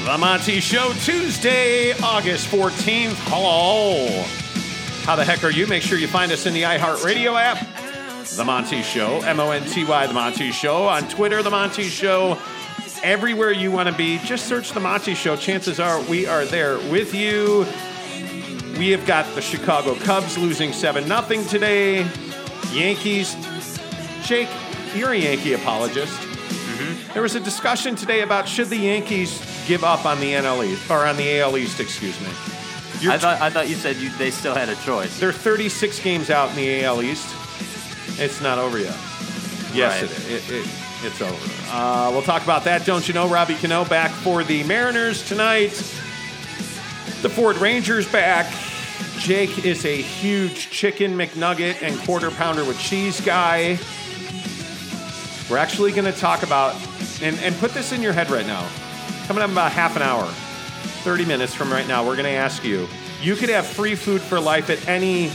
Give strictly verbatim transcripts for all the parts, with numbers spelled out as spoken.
The Monty Show, Tuesday, August fourteenth. Hello. How the heck are you? Make sure you find us in the iHeartRadio app. The Monty Show, M O N T Y, The Monty Show. On Twitter, The Monty Show. Everywhere you want to be, just search The Monty Show. Chances are we are there with you. We have got the Chicago Cubs losing seven nothing today. Yankees. Jake, you're a Yankee apologist. Mm-hmm. There was a discussion today about should the Yankees give up on the N L East, or on the A L East, excuse me. You're I thought I thought you said you, they still had a choice. They're thirty-six games out in the A L East. It's not over yet. Yes, right. it is. It, it, it's over. Uh, we'll talk about that. Don't you know? Robbie Cano back for the Mariners tonight. The Ford Rangers back. Jake is a huge chicken McNugget and quarter pounder with cheese guy. We're actually going to talk about, and, and put this in your head right now. Coming up in about half an hour, thirty minutes from right now, we're going to ask you, you could have free food for life at any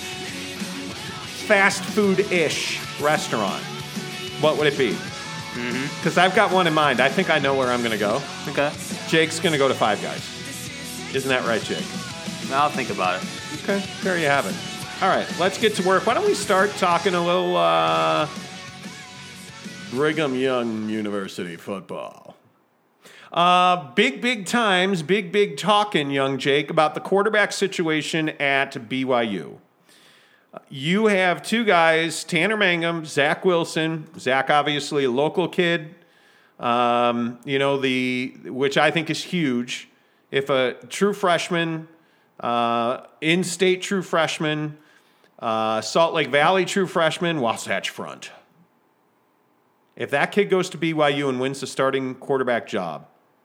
fast food-ish restaurant. What would it be? Because mm-hmm. I've got one in mind. I think I know where I'm going to go. Okay. Jake's going to go to Five Guys. Isn't that right, Jake? I'll think about it. Okay, there you have it. All right, let's get to work. Why don't we start talking a little uh, Brigham Young University football. Uh, big, big times, big, big talking, young Jake, about the quarterback situation at B Y U. You have two guys, Tanner Mangum, Zach Wilson. Zach, obviously, a local kid, um, you know, the which I think is huge. If a true freshman, uh, in-state true freshman, uh, Salt Lake Valley true freshman, Wasatch Front. If that kid goes to B Y U and wins the starting quarterback job,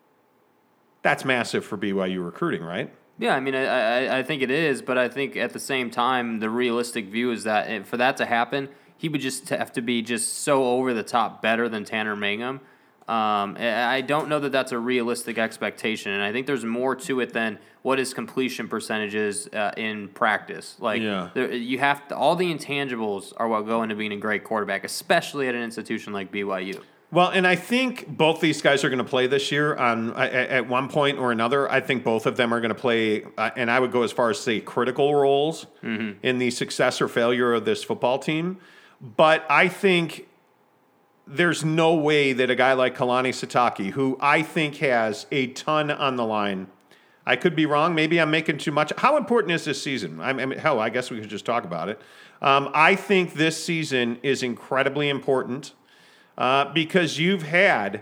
that's massive for B Y U recruiting, right? Yeah, I mean, I, I I think it is, but I think at the same time, the realistic view is that for that to happen, he would just have to be just so over the top better than Tanner Mangum. Um, I don't know that that's a realistic expectation, and I think there's more to it than what his completion percentage is uh, in practice. Like, yeah. there, you have to, all the intangibles are what go into being a great quarterback, especially at an institution like B Y U. Well, and I think both these guys are going to play this year on at one point or another. I think both of them are going to play, uh, and I would go as far as say critical roles mm-hmm. in the success or failure of this football team. But I think there's no way that a guy like Kalani Sitake, who I think has a ton on the line, I could be wrong. Maybe I'm making too much. How important is this season? I mean, hell, I guess we could just talk about it. Um, I think this season is incredibly important. Uh, because you've had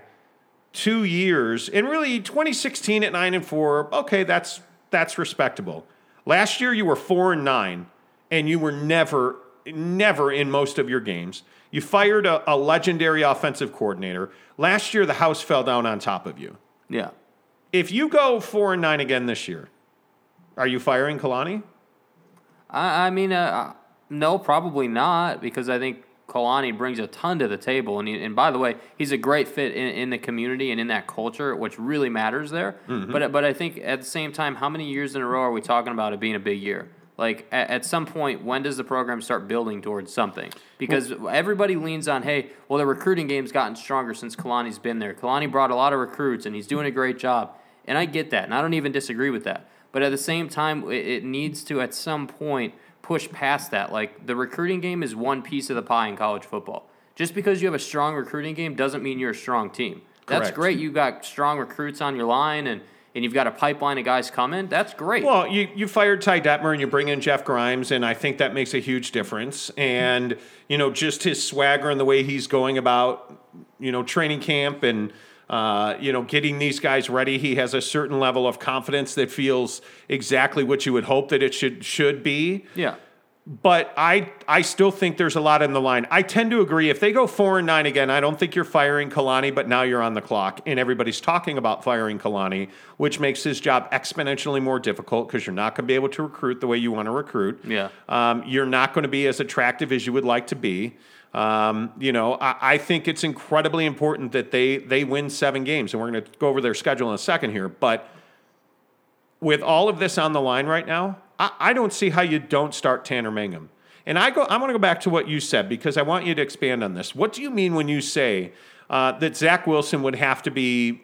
two years, and really twenty sixteen at nine and four. Okay, that's that's respectable. Last year you were four and nine, and you were never, never in most of your games. You fired a, a legendary offensive coordinator. Last year the house fell down on top of you. Yeah. If you go four and nine again this year, are you firing Kalani? I, I mean, uh, no, probably not, because I think Kalani brings a ton to the table, and he, and by the way, he's a great fit in, in the community and in that culture, which really matters there. Mm-hmm. But but I think at the same time, how many years in a row are we talking about it being a big year? Like at, at some point, when does the program start building towards something? Because well, everybody leans on, hey, well, the recruiting game's gotten stronger since Kalani's been there. Kalani brought a lot of recruits, and he's doing a great job, and I get that, and I don't even disagree with that. But at the same time, it, it needs to at some point push past that. Like, the recruiting game is one piece of the pie in college football. Just because you have a strong recruiting game doesn't mean you're a strong team. That's Correct. Great. You've got strong recruits on your line, and, and you've got a pipeline of guys coming. That's great. Well, you, you fired Ty Detmer, and you bring in Jeff Grimes, and I think that makes a huge difference. And, you know, just his swagger and the way he's going about, you know, training camp and, Uh, you know, getting these guys ready. He has a certain level of confidence that feels exactly what you would hope that it should should be. Yeah. But I I still think there's a lot in the line. I tend to agree. If they go four and nine again, I don't think you're firing Kalani, but now you're on the clock, and everybody's talking about firing Kalani, which makes his job exponentially more difficult because you're not going to be able to recruit the way you want to recruit. Yeah. Um, you're not going to be as attractive as you would like to be. Um, you know, I, I think it's incredibly important that they they win seven games, and we're going to go over their schedule in a second here. But with all of this on the line right now, I, I don't see how you don't start Tanner Mangum. And I go, I want to go back to what you said because I want you to expand on this. What do you mean when you say uh, that Zach Wilson would have to be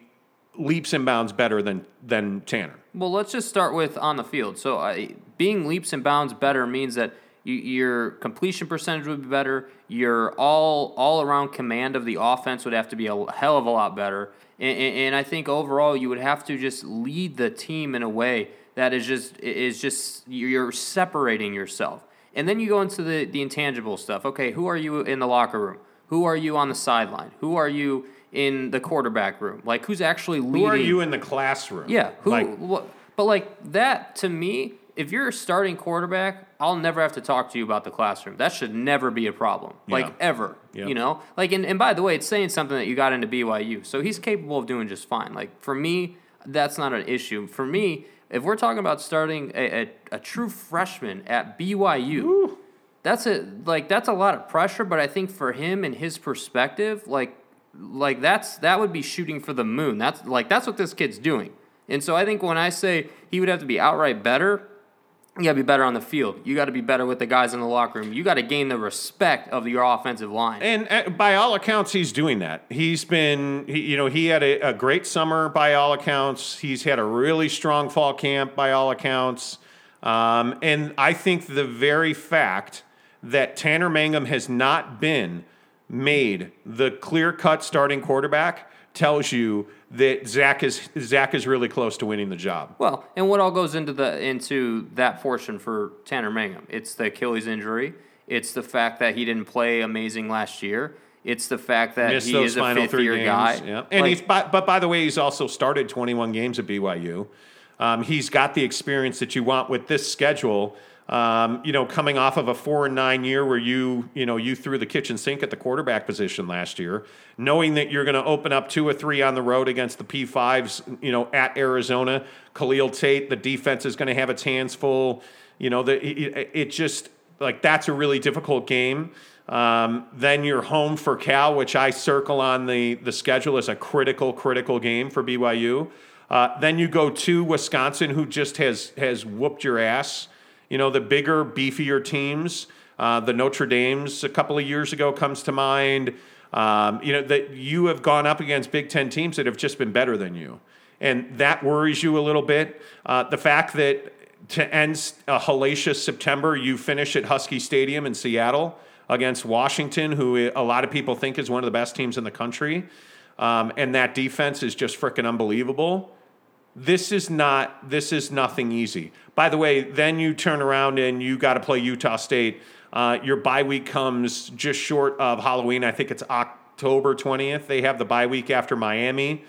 leaps and bounds better than than Tanner. Well, let's just start with on the field. So uh, being leaps and bounds better means that you, your completion percentage would be better. Your all all around command of the offense would have to be a hell of a lot better. And, and, and I think overall you would have to just lead the team in a way that is just is just you're separating yourself. And then you go into the, the intangible stuff. Okay, who are you in the locker room? Who are you on the sideline? Who are you in the quarterback room? Like, who's actually leading? Who are you in the classroom? Yeah. Who? Like, What, but, like, that, to me, if you're a starting quarterback, I'll never have to talk to you about the classroom. That should never be a problem. Like, Yeah. ever. Yeah. You know? Like, and, and by the way, it's saying something that you got into B Y U. So he's capable of doing just fine. Like, for me, that's not an issue. For me, if we're talking about starting a, a, a true freshman at B Y U, Ooh. that's a like that's a lot of pressure. But I think for him and his perspective, like like that's that would be shooting for the moon. That's like that's what this kid's doing. And so I think when I say he would have to be outright better, you got to be better on the field. You got to be better with the guys in the locker room. You got to gain the respect of your offensive line. And uh, by all accounts, he's doing that. He's been, he, you know, he had a, a great summer by all accounts. He's had a really strong fall camp by all accounts. Um, and I think the very fact that Tanner Mangum has not been made the clear-cut starting quarterback tells you that Zach is Zach is really close to winning the job. Well, and what all goes into the into that portion for Tanner Mangum? It's the Achilles injury. It's the fact that he didn't play amazing last year. It's the fact that Missed he those is a final three fifth-year games. guy. Yeah. And Like, he's but, but by the way, he's also started twenty-one games at B Y U. Um, he's got the experience that you want with this schedule. Um, you know, coming off of a four and nine year where you, you know, you threw the kitchen sink at the quarterback position last year, knowing that you're going to open up two or three on the road against the P fives, you know, at Arizona, Khalil Tate, the defense is going to have its hands full. You know, the, it, it just like that's a really difficult game. Um, then you're home for Cal, which I circle on the, the schedule as a critical, critical game for B Y U. Uh, then you go to Wisconsin, who just has has whooped your ass. You know, the bigger, beefier teams, uh, the Notre Dames a couple of years ago comes to mind. Um, you know, that you have gone up against Big Ten teams that have just been better than you. And that worries you a little bit. Uh, the fact that to end a hellacious September, you finish at Husky Stadium in Seattle against Washington, who a lot of people think is one of the best teams in the country. Um, and that defense is just freaking unbelievable. This is not, this is nothing easy. By the way, then you turn around and you got to play Utah State. Uh, your bye week comes just short of Halloween. I think it's October twentieth. They have the bye week after Miami.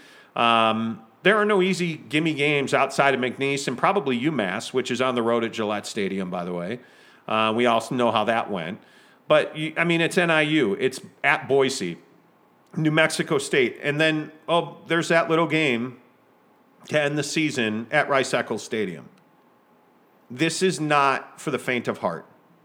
Um, there are no easy gimme games outside of McNeese and probably UMass, which is on the road at Gillette Stadium, by the way. Uh, we also know how that went. But, you, I mean, it's N I U. It's at Boise, New Mexico State. And then, oh, there's that little game to end the season at Rice-Eccles Stadium. This is not for the faint of heart.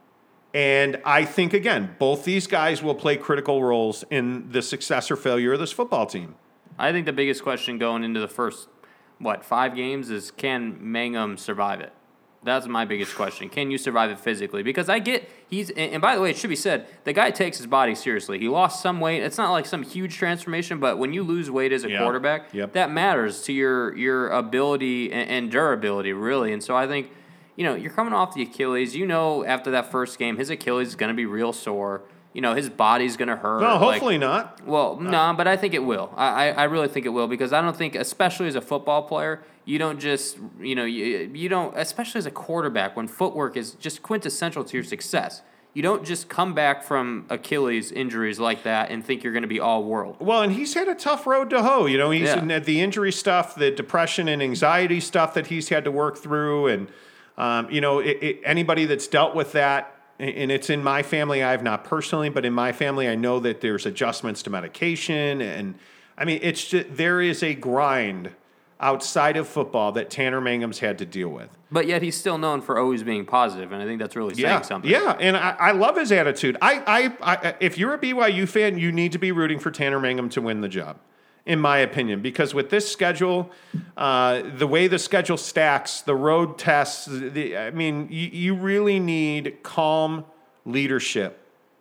And I think, again, both these guys will play critical roles in the success or failure of this football team. I think the biggest question going into the first, what, five games is can Mangum survive it? That's my biggest question. Can you survive it physically? Because I get he's and, and by the way, it should be said, the guy takes his body seriously. He lost some weight. It's not like some huge transformation, but when you lose weight as a Yeah. quarterback, Yep. that matters to your your ability and, and durability, really. And so I think, you know, you're coming off the Achilles. You know, after that first game, his Achilles is going to be real sore. You know, his body's going to hurt. No, Like, hopefully not. well, no, nah, but I think it will. I, I, I really think it will because I don't think, especially as a football player, you don't just, you know, you, you don't, especially as a quarterback, when footwork is just quintessential to your success, you don't just come back from Achilles injuries like that and think you're going to be all world. Well, and he's had a tough road to hoe. You know, he's Yeah. in the injury stuff, the depression and anxiety stuff that he's had to work through. And, um, you know, it, it, anybody that's dealt with that, and it's in my family, I have not personally, but in my family, I know that there's adjustments to medication. And, I mean, it's just, there is a grind outside of football that Tanner Mangum's had to deal with. But yet he's still known for always being positive, and I think that's really saying Yeah, something. yeah, and I, I love his attitude. I, I, I, if you're a B Y U fan, you need to be rooting for Tanner Mangum to win the job, in my opinion, because with this schedule, uh, the way the schedule stacks, the road tests, the, I mean, you, you really need calm leadership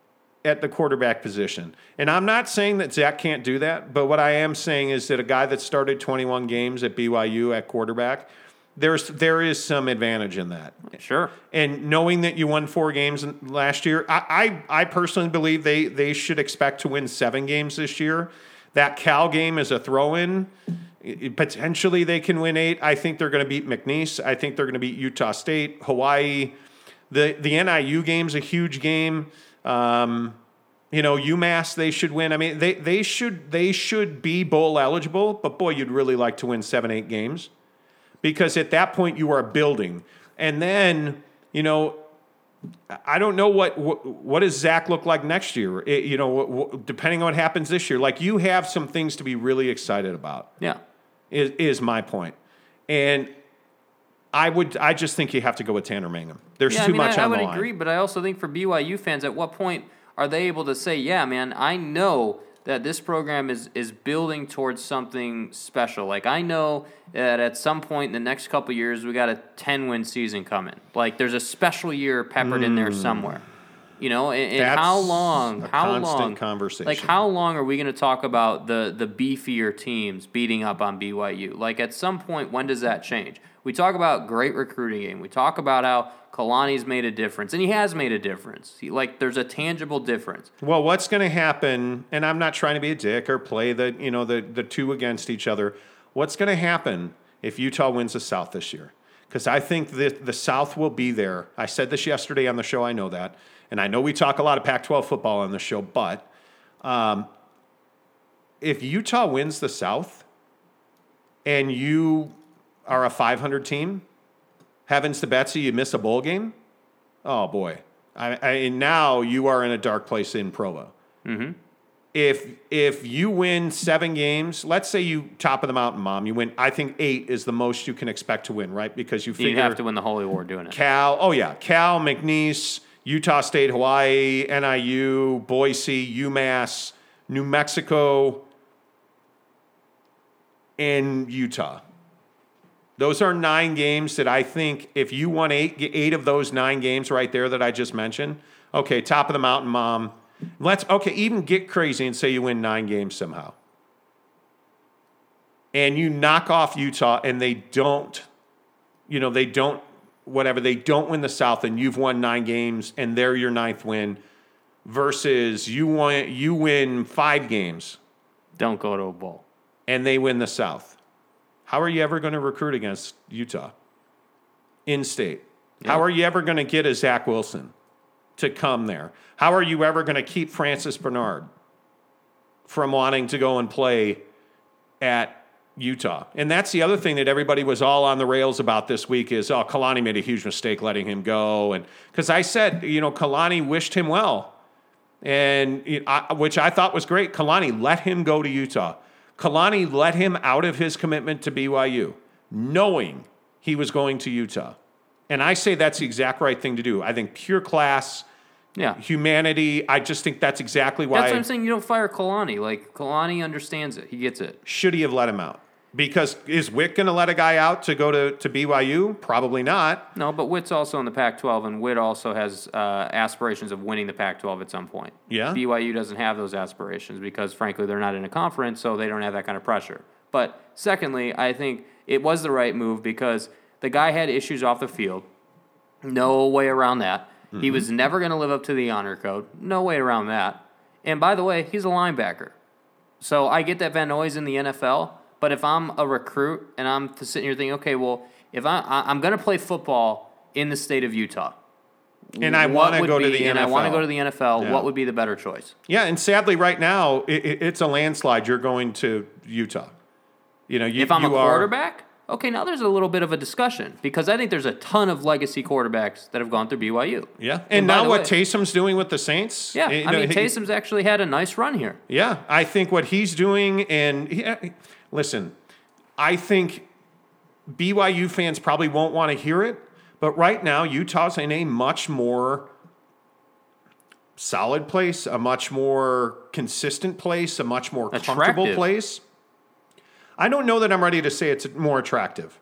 at the quarterback position. And I'm not saying that Zach can't do that, but what I am saying is that a guy that started twenty-one games at B Y U at quarterback, there's there is some advantage in that. Sure. And knowing that you won four games last year, I, I, I personally believe they, they should expect to win seven games this year. That Cal game is a throw-in. Potentially they can win eight. I think they're going to beat McNeese. I think they're going to beat Utah State, Hawaii. The the N I U game's a huge game. Um, you know, UMass they should win. I mean, they they should they should be bowl eligible. But boy, you'd really like to win seven, eight games, because at that point you are building. And then, you know, I don't know what what, what does Zach look like next year. It, you know, what, what, depending on what happens this year. Like, you have some things to be really excited about. Yeah, is is my point. And I would, I just think you have to go with Tanner Mangum. There's yeah, too I mean, much I, on I the would line. agree, but I also think for B Y U fans, at what point are they able to say, yeah, man, I know that this program is, is building towards something special. Like, I know that at some point in the next couple of years, we got a ten-win season coming. Like, there's a special year peppered mm. in there somewhere. You know, and, and how long? A how constant long? Conversation. Like, how long are we going to talk about the the beefier teams beating up on B Y U? Like, at some point, when does that change? We talk about great recruiting game. We talk about how Kalani's made a difference, and he has made a difference. He, like, there's a tangible difference. Well, what's going to happen? And I'm not trying to be a dick or play the you know the the two against each other. What's going to happen if Utah wins the South this year? Because I think that the South will be there. I said this yesterday on the show. I know that. And I know we talk a lot of Pac twelve football on the show, but um, if Utah wins the South and you are a five hundred team, heavens to Betsy, you miss a bowl game, oh boy. I, I, now you are in a dark place in Provo. Mm-hmm. If if you win seven games, let's say you top of the mountain, Mom, you win, I think eight is the most you can expect to win, right? Because you figure you have to win the Holy War doing it. Cal, oh yeah, Cal, McNeese, Utah State, Hawaii, N I U, Boise, UMass, New Mexico, and Utah. Those are nine games that I think if you won eight, eight of those nine games right there that I just mentioned, okay, top of the mountain, Mom. Let's, okay, even get crazy and say you win nine games somehow. And you knock off Utah and they don't, you know, they don't, whatever, they don't win the South and you've won nine games and they're your ninth win versus you won, you win five games. Don't go to a bowl. And they win the South. How are you ever going to recruit against Utah? In-state. Yeah. How are you ever going to get a Zach Wilson to come there? How are you ever going to keep Francis Bernard from wanting to go and play at Utah? And that's the other thing that everybody was all on the rails about this week is, oh, Kalani made a huge mistake letting him go. And because I said, you know, Kalani wished him well, and I, which I thought was great. Kalani let him go to Utah. Kalani let him out of his commitment to B Y U, knowing he was going to Utah. And I say that's the exact right thing to do. I think pure class, yeah, humanity, I just think that's exactly why. That's what I'm saying. You don't fire Kalani. Like, Kalani understands it. He gets it. Should he have let him out? Because is Witt going to let a guy out to go to, to B Y U? Probably not. No, but Witt's also in the Pac twelve, and Witt also has uh, aspirations of winning the Pac twelve at some point. Yeah. B Y U doesn't have those aspirations because, frankly, they're not in a conference, so they don't have that kind of pressure. But secondly, I think it was the right move because the guy had issues off the field. No way around that. Mm-hmm. He was never going to live up to the honor code. No way around that. And by the way, he's a linebacker. So I get that Van Noy's in the N F L, but if I'm a recruit and I'm sitting here thinking, okay, well, if I, I'm going to play football in the state of Utah, and I want to go to the and N F L, I want to go to the N F L, yeah. what would be the better choice? Yeah, and sadly, right now it, it's a landslide. You're going to Utah. You know, you, if I'm you a are, quarterback. Okay, now there's a little bit of a discussion because I think there's a ton of legacy quarterbacks that have gone through B Y U. Yeah, and, and now what way, Taysom's doing with the Saints. Yeah, you I know, mean, Taysom's actually had a nice run here. Yeah, I think what he's doing, and he, listen, I think B Y U fans probably won't want to hear it, but right now Utah's in a much more solid place, a much more consistent place, a much more Attractive. comfortable place. I don't know that I'm ready to say it's more attractive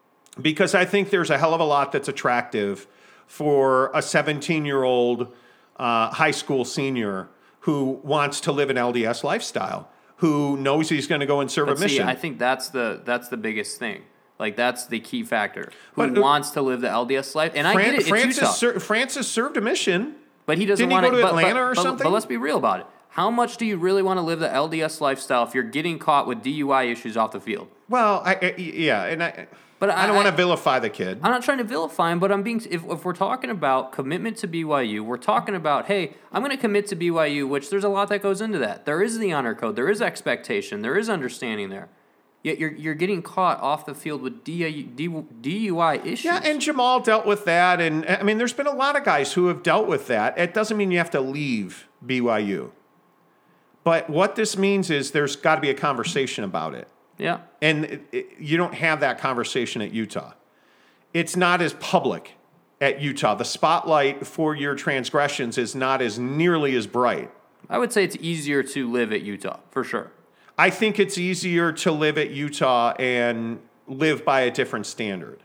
because I think there's a hell of a lot that's attractive for a seventeen-year-old uh, high school senior who wants to live an L D S lifestyle, who knows he's going to go and serve But a mission. see, I think that's the that's the biggest thing. Like, that's the key factor. Who But, uh, wants to live the L D S life? And Fran- I get it, it's Francis, Utah. ser- Francis served a mission. But he doesn't Didn't he want go to but, Atlanta but, or but, something? But let's be real about it. How much do you really want to live the L D S lifestyle if you're getting caught with D U I issues off the field? Well, I, I, yeah, and I, But I don't I- want to I- vilify the kid. I'm not trying to vilify him, but I'm being. If, if we're talking about commitment to B Y U, we're talking about, hey, I'm going to commit to B Y U, which there's a lot that goes into that. There is the honor code, there is expectation, there is understanding there. Yet you're you're getting caught off the field with D U I issues. Yeah, and Jamal dealt with that, and I mean, there's been a lot of guys who have dealt with that. It doesn't mean you have to leave B Y U, but what this means is there's got to be a conversation about it, yeah. and it, it, you don't have that conversation at Utah. It's not as public at Utah. The spotlight for your transgressions is not as nearly as bright. I would say it's easier to live at Utah for sure. I think it's easier to live at Utah and live by a different standard.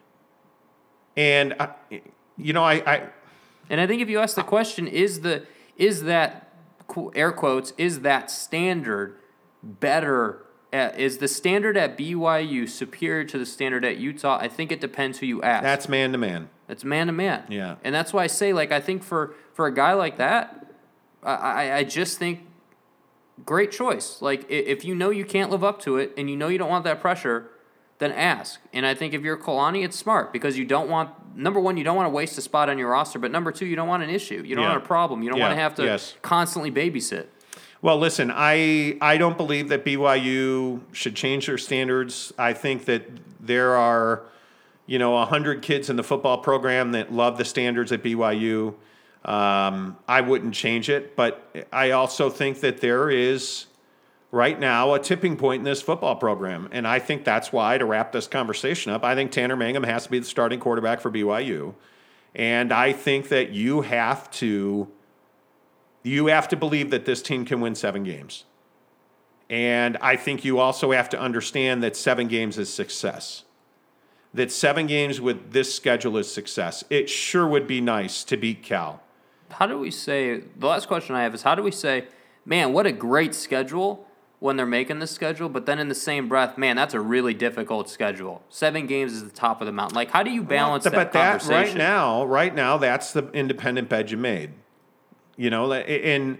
And, I, you know, I, I... And I think if you ask the question, is the is that, air quotes, is that standard better, at, is the standard at B Y U superior to the standard at Utah? I think it depends who you ask. That's man-to-man. It's man-to-man. Yeah. And that's why I say, like, I think for, for a guy like that, I, I, I just think great choice. Like, if you know you can't live up to it and you know you don't want that pressure, then ask. And I think if you're Kalani, it's smart because you don't want, number one, you don't want to waste a spot on your roster, but number two, you don't want an issue. You don't Yeah. want a problem. You don't Yeah. want to have to Yes. constantly babysit. Well, listen, I I don't believe that B Y U should change their standards. I think that there are, you know, one hundred kids in the football program that love the standards at B Y U. Um, I wouldn't change it, but I also think that there is right now a tipping point in this football program, and I think that's why, to wrap this conversation up, I think Tanner Mangum has to be the starting quarterback for B Y U, and I think that you have to you have to believe that this team can win seven games, and I think you also have to understand that seven games is success. That seven games with this schedule is success. It sure would be nice to beat Cal. How do we say, the last question I have is, how do we say, man, what a great schedule when they're making this schedule, but then in the same breath, man, that's a really difficult schedule. Seven games is the top of the mountain. Like, how do you balance well, that but that conversation? right now, right now, that's the independent bed you made. You know, and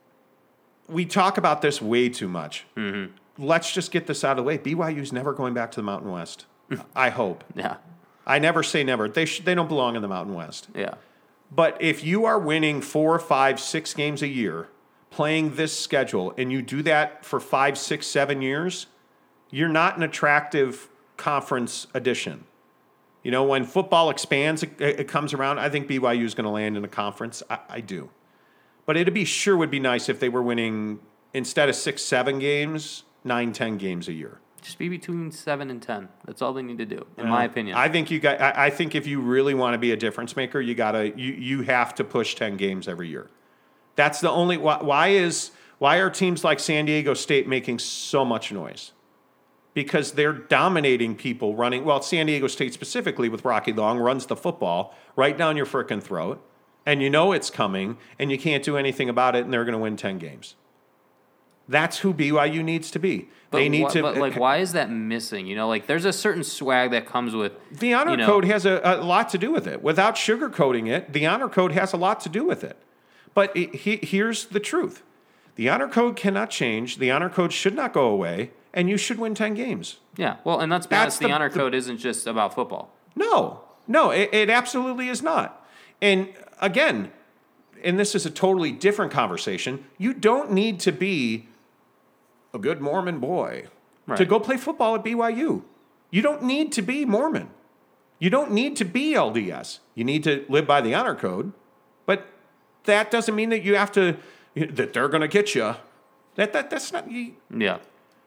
we talk about this way too much. Mm-hmm. Let's just get this out of the way. B Y U's never going back to the Mountain West. I hope. Yeah. I never say never. They sh- they don't belong in the Mountain West. Yeah. But if you are winning four, five, six games a year, playing this schedule, and you do that for five, six, seven years, you're not an attractive conference addition. You know, when football expands, it, it comes around, I think B Y U is going to land in a conference. I, I do. But it'd be sure would be nice if they were winning, instead of six, seven games, nine, ten games a year. Just be between seven and ten. That's all they need to do, in Uh, my opinion. I think you got. I, I think if you really want to be a difference maker, you gotta. You you have to push ten games every year. That's the only. Why, why is why are teams like San Diego State making so much noise? Because they're dominating people running. Well, San Diego State specifically with Rocky Long runs the football right down your frickin' throat, and you know it's coming, and you can't do anything about it, and they're going to win ten games. That's who B Y U needs to be. But they need wh- to. But like, why is that missing? You know, like there's a certain swag that comes with The honor you know, code has a, a lot to do with it. Without sugarcoating it, the honor code has a lot to do with it. But it, he, here's the truth. The honor code cannot change. The honor code should not go away, and you should win ten games. Yeah, well, and let's be That's honest, the, the- honor the- code isn't just about football. No, no, it, it absolutely is not. And again, and this is a totally different conversation, you don't need to be a good Mormon boy Right. to go play football at B Y U. You don't need to be Mormon. You don't need to be L D S. You need to live by the honor code, but that doesn't mean that you have to, that they're going to get you. That, that, that's not, you, Yeah.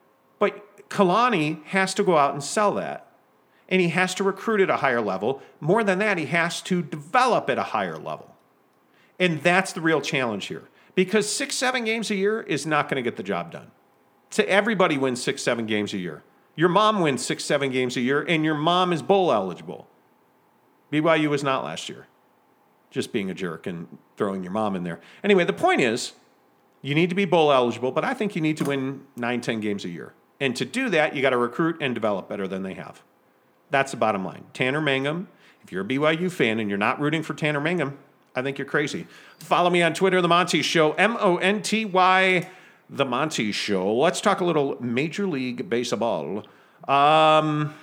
but Kalani has to go out and sell that. And he has to recruit at a higher level. More than that, he has to develop at a higher level. And that's the real challenge here. Because six, seven games a year is not going to get the job done. So everybody wins six, seven games a year. Your mom wins six, seven games a year, and your mom is bowl eligible. B Y U was not last year. just being a jerk and throwing your mom in there. Anyway, the point is, you need to be bowl eligible, but I think you need to win nine, ten games a year. And to do that, you got to recruit and develop better than they have. That's the bottom line. Tanner Mangum, if you're a B Y U fan and you're not rooting for Tanner Mangum, I think you're crazy. Follow me on Twitter, The Monty Show, M O N T Y, The Monty Show. Let's talk a little Major League Baseball. Um,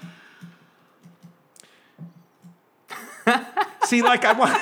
see, like I want...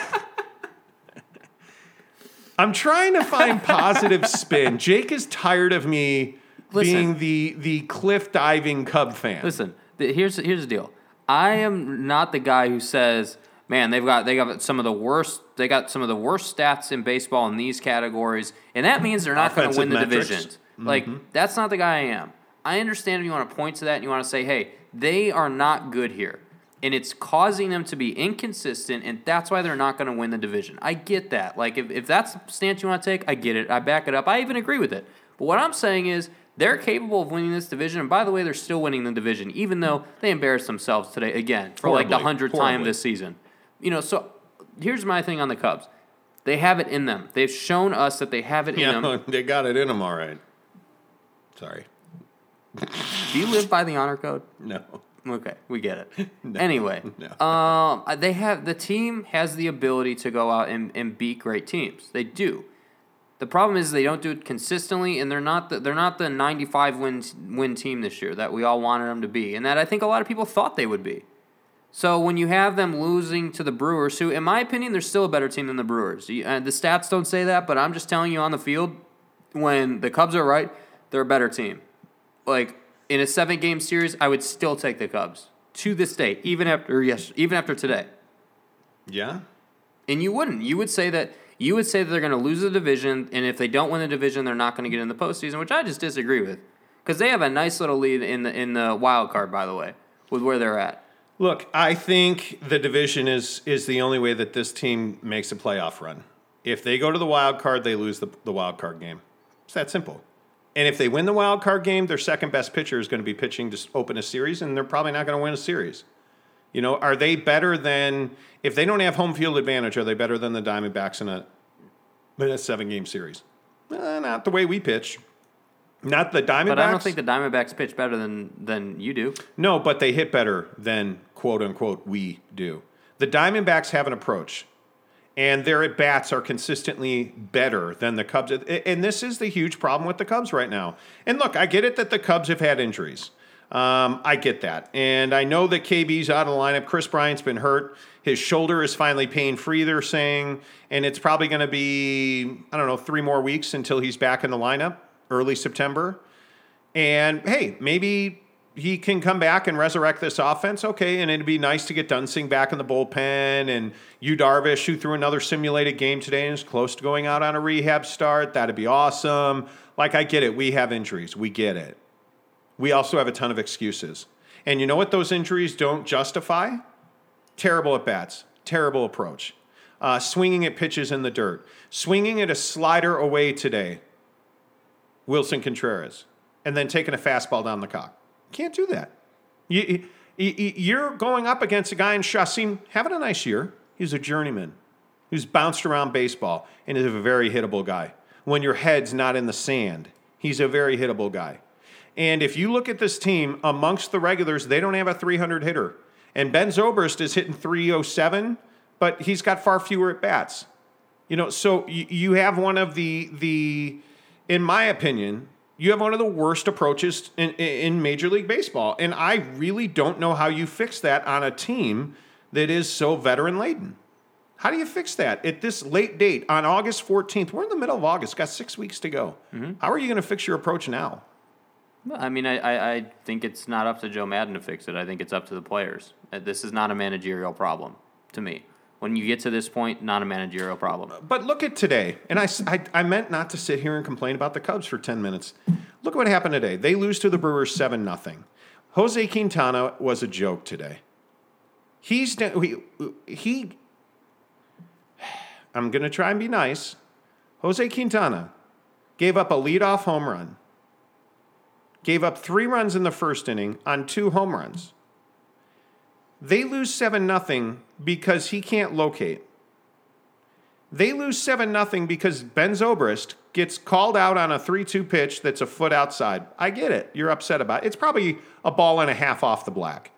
I'm trying to find positive spin. Jake is tired of me listen, being the the cliff diving Cub fan. Listen, the, here's here's the deal. I am not the guy who says, "Man, they've got they got some of the worst they got some of the worst stats in baseball in these categories," and that means they're not going to win the metrics. divisions. Mm-hmm. Like that's not the guy I am. I understand if you want to point to that and you want to say, "Hey, they are not good here." And it's causing them to be inconsistent, and that's why they're not going to win the division. I get that. Like, if, if that's the stance you want to take, I get it. I back it up. I even agree with it. But what I'm saying is they're capable of winning this division. And by the way, they're still winning the division, even though they embarrassed themselves today again for horribly, like the hundredth time this season. You know, so here's my thing on the Cubs. They have it in them. They've shown us that they have it yeah, in them. They got it in them all right. Sorry. Do you live by the honor code? No. Okay, we get it. No, anyway, no. um, they have the team has the ability to go out and, and beat great teams. They do. The problem is they don't do it consistently, and they're not the, they're not the ninety-five win win team this year that we all wanted them to be, and that I think a lot of people thought they would be. So when you have them losing to the Brewers, who, in my opinion, they're still a better team than the Brewers. Uh, the stats don't say that, but I'm just telling you on the field, when the Cubs are right, they're a better team. Like. In a seven-game series, I would still take the Cubs to this day, even after yes, even after today. Yeah, and you wouldn't. You would say that you would say that they're going to lose the division, and if they don't win the division, they're not going to get in the postseason, which I just disagree with, because they have a nice little lead in the in the wild card, by the way, with where they're at. Look, I think the division is is the only way that this team makes a playoff run. If they go to the wild card, they lose the the wild card game. It's that simple. And if they win the wild card game, their second best pitcher is going to be pitching to open a series, and they're probably not going to win a series. You know, are they better than if they don't have home field advantage? Are they better than the Diamondbacks in a in a seven game series? Eh, not the way we pitch. Not the Diamondbacks. But I don't think the Diamondbacks pitch better than than you do. No, but they hit better than quote unquote we do. The Diamondbacks have an approach. And their at-bats are consistently better than the Cubs. And this is the huge problem with the Cubs right now. And look, I get it that the Cubs have had injuries. Um, I get that. And I know that K B's out of the lineup. Chris Bryant's been hurt. His shoulder is finally pain-free, they're saying. And it's probably going to be, I don't know, three more weeks until he's back in the lineup, early September. And, hey, maybe he can come back and resurrect this offense, okay, and it'd be nice to get Dunsing back in the bullpen, and Yu Darvish, who threw another simulated game today and is close to going out on a rehab start. That'd be awesome. Like, I get it. We have injuries. We get it. We also have a ton of excuses. And you know what those injuries don't justify? Terrible at-bats. Terrible approach. Uh, swinging at pitches in the dirt. Swinging at a slider away today, Wilson Contreras, and then taking a fastball down the cock. Can't do that. You, you, you're going up against a guy in Chacin having a nice year. He's a journeyman who's bounced around baseball and is a very hittable guy. When your head's not in the sand, he's a very hittable guy. And if you look at this team, amongst the regulars, they don't have a three hundred hitter. And Ben Zobrist is hitting three oh seven, but he's got far fewer at-bats. You know, so you, you have one of the, the, in my opinion, you have one of the worst approaches in, in Major League Baseball. And I really don't know how you fix that on a team that is so veteran-laden. How do you fix that at this late date on August fourteenth? We're in the middle of August, got six weeks to go. Mm-hmm. How are you going to fix your approach now? I mean, I, I, I think it's not up to Joe Madden to fix it. I think it's up to the players. This is not a managerial problem to me. When you get to this point, not a managerial problem. But look at today. And I, I, I meant not to sit here and complain about the Cubs for ten minutes. Look at what happened today. They lose to the Brewers seven nothing. Jose Quintana was a joke today. He's he, he I'm going to try and be nice. Jose Quintana gave up a leadoff home run. Gave up three runs in the first inning on two home runs. They lose seven nothing because he can't locate. They lose seven nothing because Ben Zobrist gets called out on a three two pitch that's a foot outside. I get it. You're upset about it. It's probably a ball and a half off the black.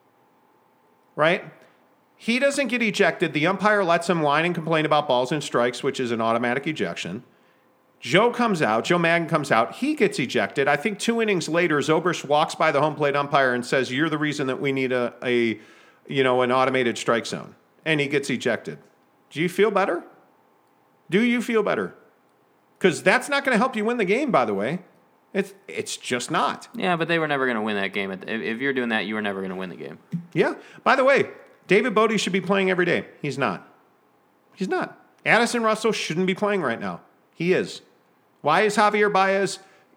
Right? He doesn't get ejected. The umpire lets him whine and complain about balls and strikes, which is an automatic ejection. Joe comes out. Joe Maddon comes out. He gets ejected. I think two innings later, Zobrist walks by the home plate umpire and says, "You're the reason that we need a, a you know, an automated strike zone." And he gets ejected. Do you feel better? Do you feel better? Because that's not going to help you win the game, by the way. It's it's just not. Yeah, but they were never going to win that game. If, if you're doing that, you were never going to win the game. Yeah. By the way, David Bodie should be playing every day. He's not. He's not. Addison Russell shouldn't be playing right now. He is. Why is Javier Baez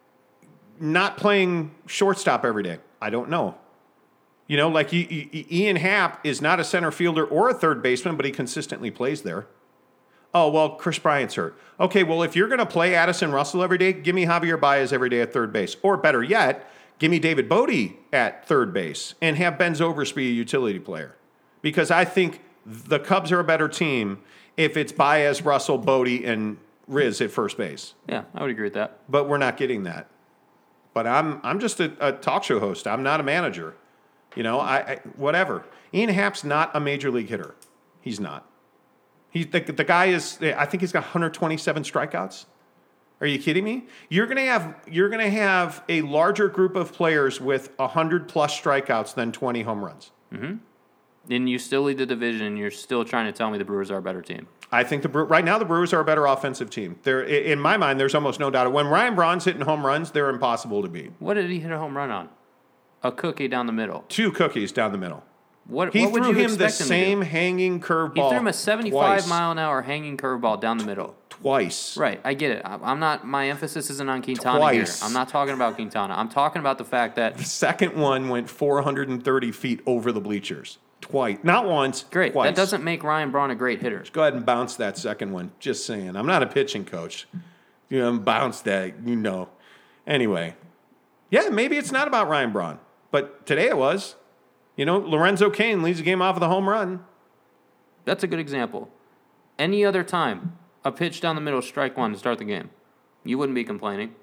not playing shortstop every day? I don't know. You know, like you, you, Ian Happ is not a center fielder or a third baseman, but he consistently plays there. Oh, well, Chris Bryant's hurt. Okay, well, if you're going to play Addison Russell every day, give me Javier Baez every day at third base. Or better yet, give me David Bodie at third base and have Ben Zobrist be a utility player. Because I think the Cubs are a better team if it's Baez, Russell, Bodie, and Riz at first base. Yeah, I would agree with that. But we're not getting that. But I'm I'm just a, a talk show host. I'm not a manager. You know, I, I whatever. Ian Happ's not a major league hitter. He's not. He's the, the guy is. I think he's got one hundred twenty-seven strikeouts. Are you kidding me? You're gonna have you're gonna have a larger group of players with one hundred plus strikeouts than twenty home runs. Mm-hmm. And you still lead the division. And you're still trying to tell me the Brewers are a better team. I think the right now the Brewers are a better offensive team. They're in my mind. There's almost no doubt. When Ryan Braun's hitting home runs, they're impossible to beat. What did he hit a home run on? A cookie down the middle. Two cookies down the middle. What he what would threw you him expect the him same to do? hanging curveball. He threw him a seventy-five twice. mile an hour hanging curveball down the middle. Twice. Right, I get it. I'm not. My emphasis isn't on Quintana Twice. here. I'm not talking about Quintana. I'm talking about the fact that The second one went four hundred thirty feet over the bleachers. Twice. Not once. great. Twice. That doesn't make Ryan Braun a great hitter. Go ahead and bounce that second one. Just saying. I'm not a pitching coach. You know, bounce that. You know. Anyway. Yeah, maybe it's not about Ryan Braun. But today it was. You know, Lorenzo Cain leads the game off with a home run. That's a good example. Any other time, a pitch down the middle, strike one to start the game, you wouldn't be complaining.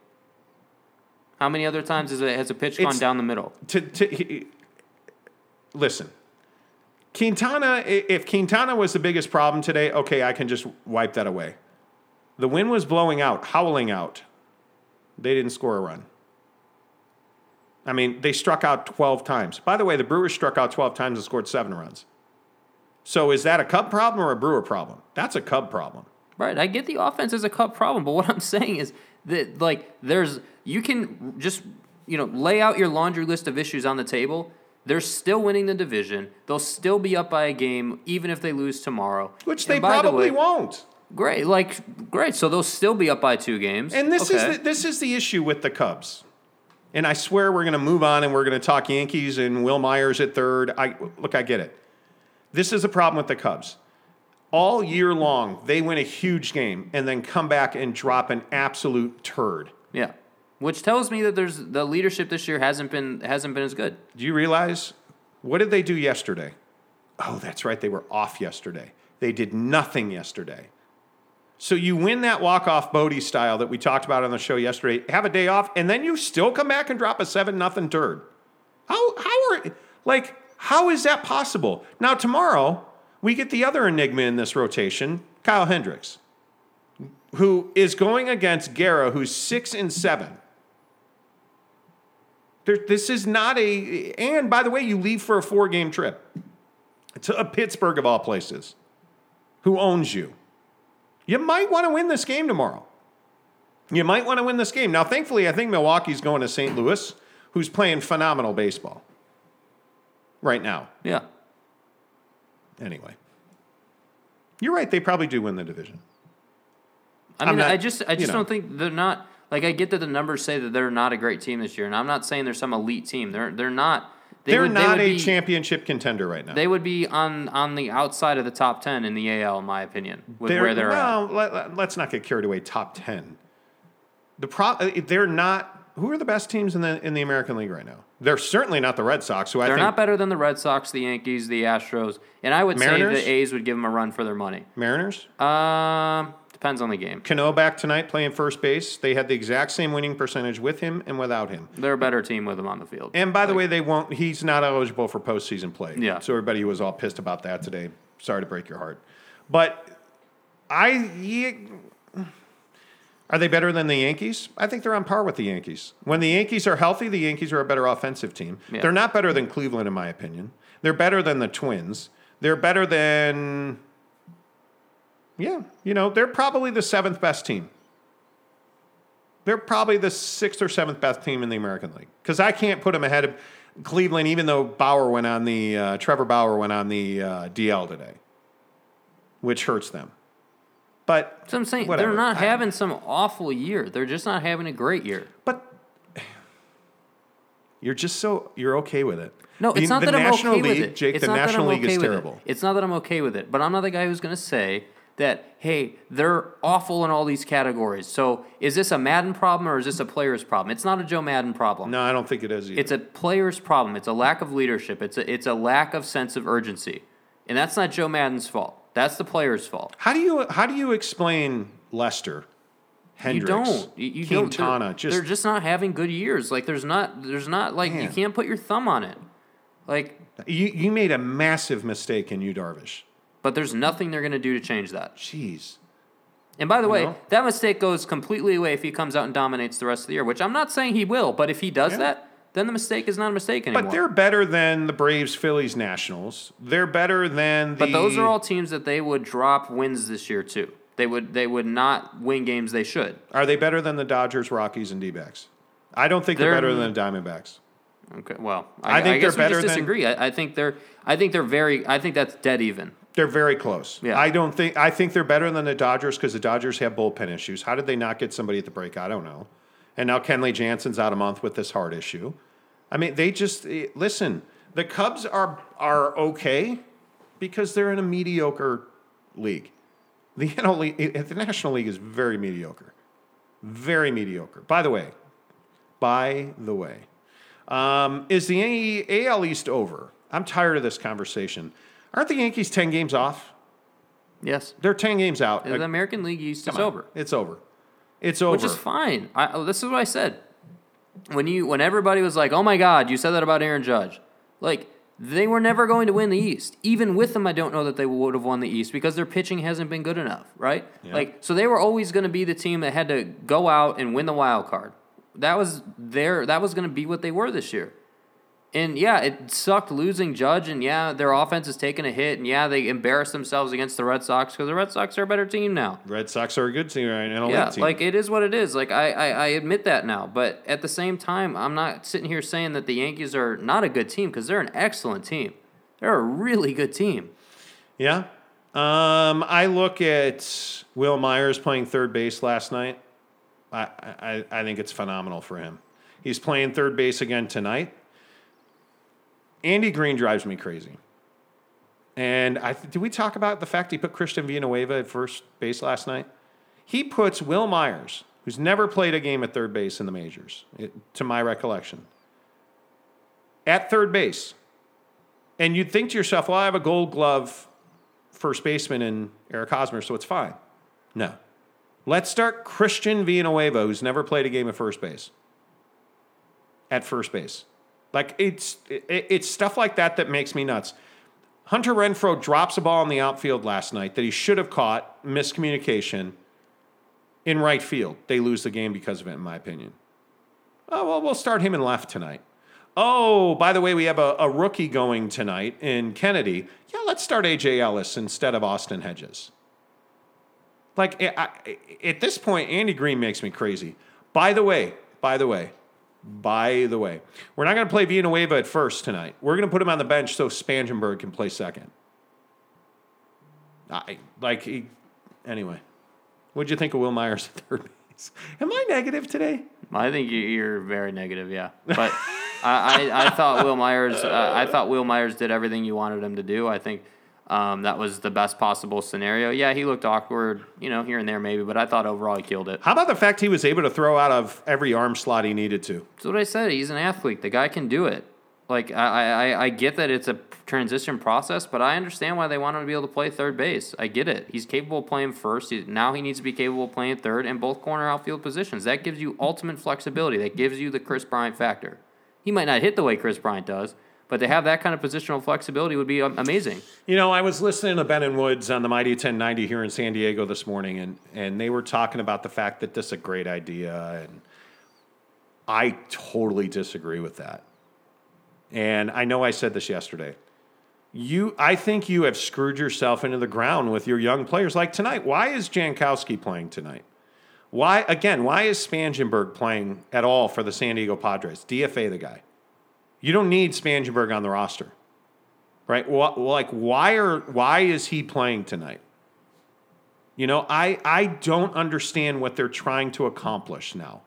How many other times has a, has a pitch gone It's- down the middle? To, to he, listen, Quintana. If Quintana was the biggest problem today, okay, I can just wipe that away. The wind was blowing out, howling out. They didn't score a run. I mean, they struck out twelve times. By the way, the Brewers struck out twelve times and scored seven runs. So is that a Cub problem or a Brewer problem? That's a Cub problem. Right, I get the offense is a Cub problem, but what I'm saying is that, like, there's you can just, you know, lay out your laundry list of issues on the table. They're still winning the division. They'll still be up by a game, even if they lose tomorrow. Which they And by the probably way, won't. Great, like, great. So they'll still be up by two games. And this Okay. is the, this is the issue with the Cubs. And I swear we're going to move on and we're going to talk Yankees and Will Myers at third. I look, I get it. This is a problem with the Cubs. All year long, they win a huge game and then come back and drop an absolute turd. Yeah, which tells me that there's the leadership this year hasn't been hasn't been as good. Do you realize what did they do yesterday? Oh, that's right. They were off yesterday. They did nothing yesterday. So you win that walk-off Bodie style that we talked about on the show yesterday, have a day off, and then you still come back and drop a seven nothing turd. How how are like how is that possible? Now tomorrow we get the other enigma in this rotation, Kyle Hendricks, who is going against Guerra, who's six and seven. There, this is not a and by the way, you leave for a four-game trip to a Pittsburgh of all places. Who owns you? You might want to win this game tomorrow. You might want to win this game. Now, thankfully, I think Milwaukee's going to Saint Louis, who's playing phenomenal baseball right now. Yeah. Anyway. You're right. They probably do win the division. I mean, not- I just I you just know. don't think they're not like I get that the numbers say that they're not a great team this year, and I'm not saying they're some elite team. They're they're not. They They're would, not they would a be, championship contender right now. They would be on on the outside of the top ten in the A L, in my opinion, with They're- where they're at. well, let, us not get carried away. Top ten. The pro, they're not. who are the best teams in the in the American League right now? They're certainly not the Red Sox. Who I They're think not better than the Red Sox, the Yankees, the Astros, and I would Mariners? say the A's would give them a run for their money. Mariners. Um, depends on the game. Cano back tonight playing first base. They had the exact same winning percentage with him and without him. They're a better team with him on the field. And by the way, they won't. He's not eligible for postseason play. Yeah. So everybody was all pissed about that today. Sorry to break your heart, but I. Yeah, are they better than the Yankees? I think they're on par with the Yankees. When the Yankees are healthy, the Yankees are a better offensive team. Yeah. They're not better than Cleveland, in my opinion. They're better than the Twins. They're better than. Yeah, you know, they're probably the seventh best team. They're probably the sixth or seventh best team in the American League. Because I can't put them ahead of Cleveland, even though Bauer went on the uh, Trevor Bauer went on the uh, D L today, which hurts them. But So I'm saying whatever. they're not I- having some awful year. They're just not having a great year. But you're just so you're okay with it. No, The- it's not the that I'm National okay League, with it. Jake, it's the not that National I'm League okay is with terrible. It. It's not that I'm okay with it. But I'm not the guy who's going to say that, hey, they're awful in all these categories. So is this a Madden problem or is this a player's problem? It's not a Joe Madden problem. No, I don't think it is either. It's a player's problem. It's a lack of leadership. It's a, it's a lack of sense of urgency. And that's not Joe Madden's fault. That's the player's fault. How do you how do you explain Lester, Hendricks, You don't. You, you don't. Quintana? They're, Just they're just not having good years. Like there's not. There's not like you Man. can't put your thumb on it. Like, you, you made a massive mistake in Yu Darvish. but there's nothing they're going to do to change that. Jeez. And by the way, know? that mistake goes completely away if he comes out and dominates the rest of the year, which I'm not saying he will, but if he does Yeah. that, then the mistake is not a mistake anymore. But they're better than the Braves, Phillies, Nationals. They're better than the. But those are all teams that they would drop wins this year too. They would they would not win games they should. Are they better than the Dodgers, Rockies, and D-backs? I don't think they're, They're- better than the Diamondbacks. Okay, well, I I, think I guess they're we better just than- disagree. I, I think they're I think they're very I think that's dead even. They're very close. Yeah. I don't think. I think they're better than the Dodgers because the Dodgers have bullpen issues. How did they not get somebody at the break? I don't know. And now Kenley Jansen's out a month with this heart issue. I mean, they just eh, listen. The Cubs are are okay because they're in a mediocre league. The N L League, eh, the National League is very mediocre, very mediocre. By the way, by the way, um, is the A L East over? I'm tired of this conversation. Aren't the Yankees ten games off? Yes. They're ten games out. The American League East is Come on. over. It's over. It's over. Which is fine. I, oh, this is what I said. When you when everybody was like, "Oh my God, you said that about Aaron Judge," like they were never going to win the East. Even with them, I don't know that they would have won the East because their pitching hasn't been good enough, right? Yeah. Like so, they were always going to be the team that had to go out and win the wild card. That was their that was going to be what they were this year. And yeah, it sucked losing Judge, and yeah, their offense is taking a hit, and yeah, they embarrassed themselves against the Red Sox because the Red Sox are a better team now. Red Sox are a good team, right? And a Yeah, elite team. like it is what it is. Like I, I, I admit that now, but at the same time, I'm not sitting here saying that the Yankees are not a good team because they're an excellent team. They're a really good team. yeah. Um, I look at Will Myers playing third base last night. I, I I think it's phenomenal for him. He's playing third base again tonight. Andy Green drives me crazy. And I did we talk about the fact he put Christian Villanueva at first base last night? He puts Will Myers, who's never played a game at third base in the majors, it, to my recollection, at third base. And you'd think to yourself, well, I have a gold glove first baseman in Eric Hosmer, so it's fine. No. Let's start Christian Villanueva, who's never played a game at first base, at first base. Like, it's it, it's stuff like that that makes me nuts. Hunter Renfroe drops a ball in the outfield last night that he should have caught, miscommunication, in right field. They lose the game because of it, in my opinion. Oh, well, we'll start him in left tonight. Oh, by the way, we have a, a rookie going tonight in Kennedy. Yeah, let's start A J Ellis instead of Austin Hedges. Like, I, I, at this point, Andy Green makes me crazy. By the way, by the way, by the way, we're not going to play Villanueva at first tonight. We're going to put him on the bench so Spangenberg can play second. I, like, he, anyway. What'd you think of Will Myers at third base? Am I negative today? I think you- you're very negative, yeah. But I, I, I thought Will Myers, uh, I thought Will Myers did everything you wanted him to do. I think Um, that was the best possible scenario. Yeah, he looked awkward, you know, here and there maybe, but I thought overall he killed it. How about the fact he was able to throw out of every arm slot he needed to? That's what I said. He's an athlete. The guy can do it. Like, I, I, I get that it's a transition process, but I understand why they want him to be able to play third base. I get it. He's capable of playing first. He, now he needs to be capable of playing third and both corner outfield positions. That gives you ultimate flexibility. That gives you the Chris Bryant factor. He might not hit the way Chris Bryant does, but to have that kind of positional flexibility would be amazing. You know, I was listening to Ben and Woods on the Mighty ten ninety here in San Diego this morning, and, and they were talking about the fact that this is a great idea, and I totally disagree with that. And I know I said this yesterday. You, I think you have screwed yourself into the ground with your young players. Like tonight, why is Jankowski playing tonight? Why, again, why is Spangenberg playing at all for the San Diego Padres? D F A the guy. You don't need Spangenberg on the roster, right? Well, like, why are why is he playing tonight? You know, I I don't understand what they're trying to accomplish now.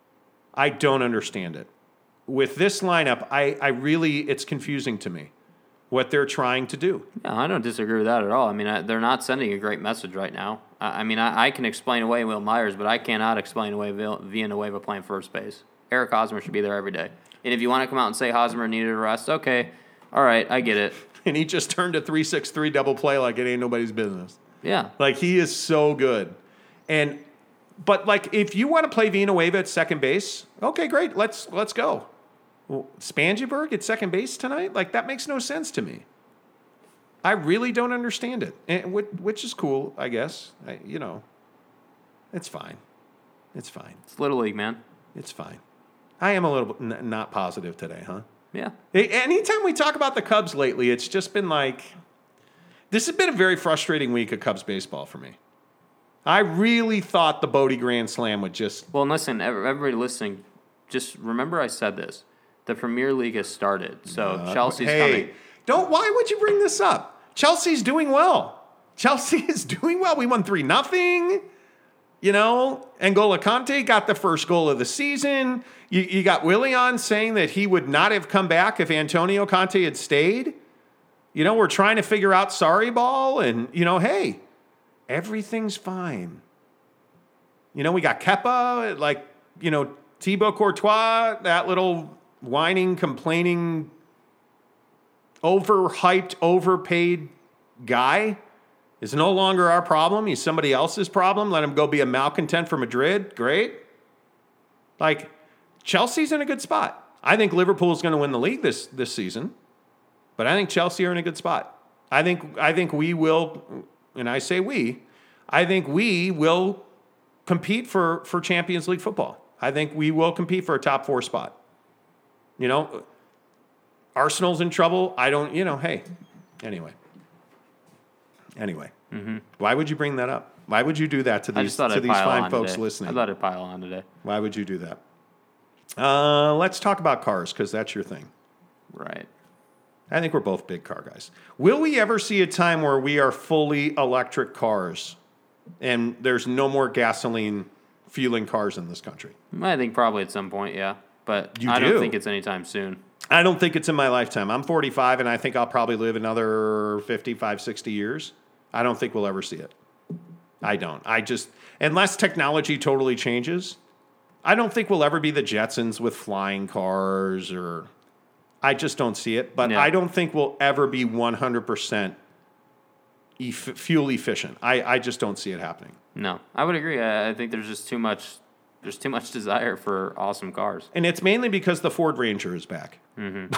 I don't understand it. With this lineup, I, I really, it's confusing to me what they're trying to do. No, I don't disagree with that at all. I mean, I, they're not sending a great message right now. I, I mean, I, I can explain away Will Myers, but I cannot explain away Vill- Villanueva playing first base. Eric Hosmer should be there every day. And if you want to come out and say Hosmer needed a rest, okay, all right, I get it. And he just turned a three six three double play like it ain't nobody's business. Yeah. Like, he is so good. And, but, like, if you want to play Villanueva at second base, okay, great, let's let's go. Well, Spangenberg at second base tonight? Like, that makes no sense to me. I really don't understand it, and which is cool, I guess. I, you know, it's fine. It's fine. It's Little League, man. It's fine. I am a little bit n- not positive today, huh? Yeah. Anytime we talk about the Cubs lately, it's just been like, this has been a very frustrating week of Cubs baseball for me. I really thought the Bodie Grand Slam would just... Well, listen, everybody listening, just remember I said this. The Premier League has started, so uh, Chelsea's hey, coming. Don't. Why would you bring this up? Chelsea's doing well. Chelsea is doing well. We won three nothing. You know, N'Golo Kante got the first goal of the season. You, you got Willian saying that he would not have come back if Antonio Conte had stayed. You know, we're trying to figure out sorry ball, and you know, hey, everything's fine. You know, we got Kepa, like you know, Thibaut Courtois, that little whining, complaining, overhyped, overpaid guy is no longer our problem. He's somebody else's problem. Let him go be a malcontent for Madrid. Great. Like, Chelsea's in a good spot. I think Liverpool's going to win the league this, this season, but I think Chelsea are in a good spot. I think I think we will, and I say we, I think we will compete for, for Champions League football. I think we will compete for a top four spot. You know, Arsenal's in trouble. I don't, you know, hey, anyway. Anyway. Mm-hmm. Why would you bring that up? Why would you do that to these, to these fine folks today. listening? I thought it'd pile on today. Why would you do that? Uh, let's talk about cars, because that's your thing. Right. I think we're both big car guys. Will we ever see a time where we are fully electric cars and there's no more gasoline fueling cars in this country? I think probably at some point, yeah. But you I do. don't think it's anytime soon. I don't think it's in my lifetime. I'm forty-five, and I think I'll probably live another fifty-five, sixty years. I don't think we'll ever see it. I don't. I just, unless technology totally changes, I don't think we'll ever be the Jetsons with flying cars, or I just don't see it. But yeah. I don't think we'll ever be one hundred percent e- fuel efficient. I, I just don't see it happening. No, I would agree. I, I think there's just too much... There's too much desire for awesome cars. And it's mainly because the Ford Ranger is back. Mm-hmm.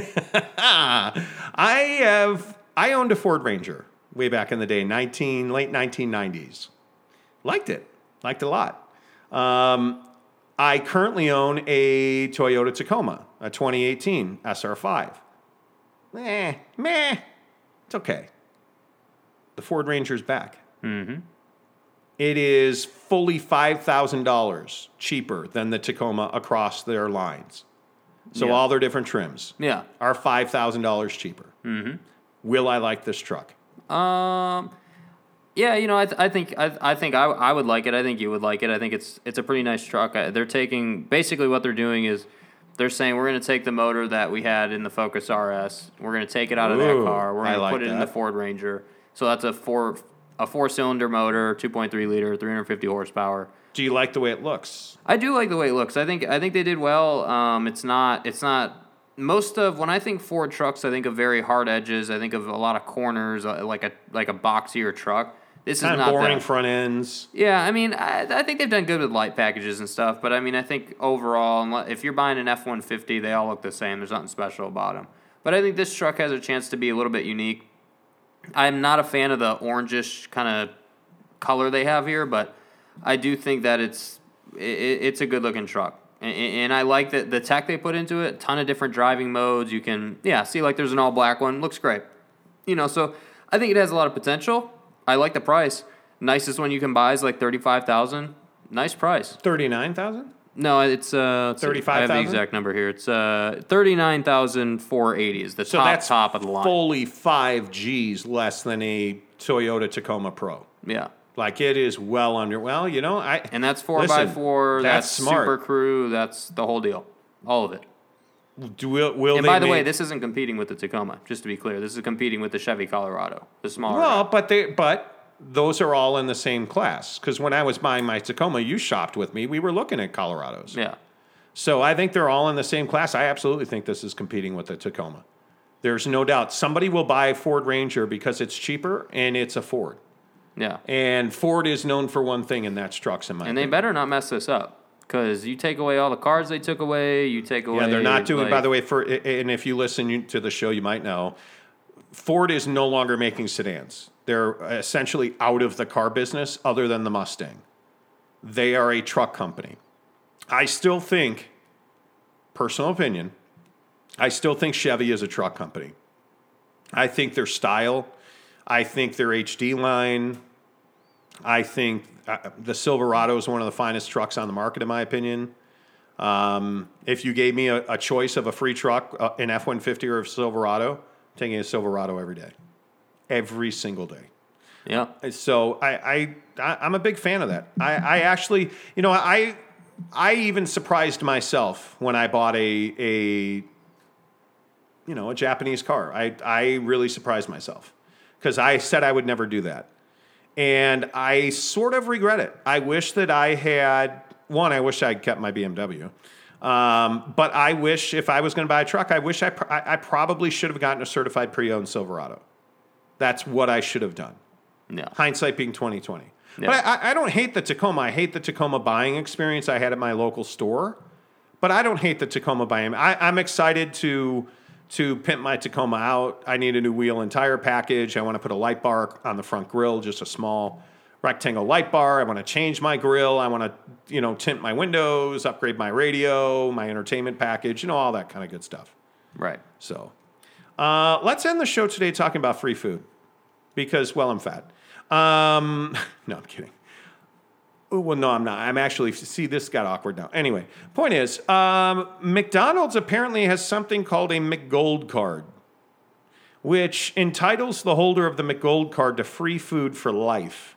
I have I owned a Ford Ranger way back in the day, nineteen late nineteen nineties. Liked it. Liked it a lot. Um, I currently own a Toyota Tacoma, a twenty eighteen S R five. Meh, meh. It's okay. The Ford Ranger's back. Mm-hmm. It is fully five thousand dollars cheaper than the Tacoma across their lines. So yeah. all their different trims yeah. are five thousand dollars cheaper. Mm-hmm. Will I like this truck? Um, yeah, you know, I, th- I think I, I think I, I would like it. I think you would like it. I think it's it's a pretty nice truck. I, they're taking basically what they're doing is they're saying we're going to take the motor that we had in the Focus R S. We're going to take it out of Ooh, that car. We're going to like put it that. in the Ford Ranger. So that's a four a four cylinder motor, two point three liter, three hundred fifty horsepower. Do you like the way it looks? I do like the way it looks. I think I think they did well. Um, it's not it's not most of when I think Ford trucks, I think of very hard edges. I think of a lot of corners, uh, like a like a boxier truck. This Kind is of not boring that. front ends. Yeah, I mean, I, I think they've done good with light packages and stuff. But I mean, I think overall, unle- if you're buying an F one fifty, they all look the same. There's nothing special about them. But I think this truck has a chance to be a little bit unique. I'm not a fan of the orangish kind of color they have here, but I do think that it's it, it's a good looking truck. And, and I like the, the tech they put into it. A ton of different driving modes. You can, yeah, see like there's an all black one. Looks great. You know, so I think it has a lot of potential. I like the price. Nicest one you can buy is like thirty-five thousand dollars. Nice price. thirty-nine thousand dollars? No, it's uh, let's see. thirty-five I have the thousand? exact number here. It's uh, thirty-nine thousand four hundred eighty is the So top that's top of the line. fully five G's less than a Toyota Tacoma Pro. Yeah. Like it is well under. Well, you know, I And that's four listen, by four. That's, That's, smart. Super Crew. That's the whole deal. All of it. Do, will will And they by the way, make- this isn't competing with the Tacoma. Just to be clear, this is competing with the Chevy Colorado, the smaller. Well, guy. but they but those are all in the same class. Because when I was buying my Tacoma, you shopped with me. We were looking at Colorados. Yeah. So I think they're all in the same class. I absolutely think this is competing with the Tacoma. There's no doubt. Somebody will buy a Ford Ranger because it's cheaper and it's a Ford. Yeah. And Ford is known for one thing, and that's trucks, in my And they opinion. better not mess this up. Because you take away all the cars they took away, you take away. Yeah, they're not doing, like, by the way, for and if you listen to the show, you might know, Ford is no longer making sedans. They're essentially out of the car business other than the Mustang. They are a truck company. I still think, personal opinion, I still think Chevy is a truck company. I think their style, I think their H D line, I think uh, the Silverado is one of the finest trucks on the market, in my opinion. Um, if you gave me a, a choice of a free truck, uh, an F one fifty or a Silverado, I'm taking a Silverado every day, every single day. Yeah. So I, I, I I'm a big fan of that. I, I actually, you know, I, I even surprised myself when I bought a, a, you know, a Japanese car. I, I really surprised myself because I said I would never do that. And I sort of regret it. I wish that I had, one, I wish I'd kept my B M W. Um, but I wish if I was going to buy a truck, I wish I, pr- I I probably should have gotten a certified pre-owned Silverado. That's what I should have done. Yeah. Hindsight being twenty twenty. Yeah. But I, I don't hate the Tacoma. I hate the Tacoma buying experience I had at my local store. But I don't hate the Tacoma buying. I, I'm excited to to pimp my Tacoma out. I need a new wheel and tire package. I want to put a light bar on the front grille, just a small rectangle light bar. I want to change my grill. I want to, you know, tint my windows, upgrade my radio, my entertainment package, you know, all that kind of good stuff. Right. So uh, let's end the show today talking about free food because, well, I'm fat. Um, no, I'm kidding. Oh, well, no, I'm not. I'm actually, see, this got awkward now. Anyway, point is, um, McDonald's apparently has something called a McGold card, which entitles the holder of the McGold card to free food for life.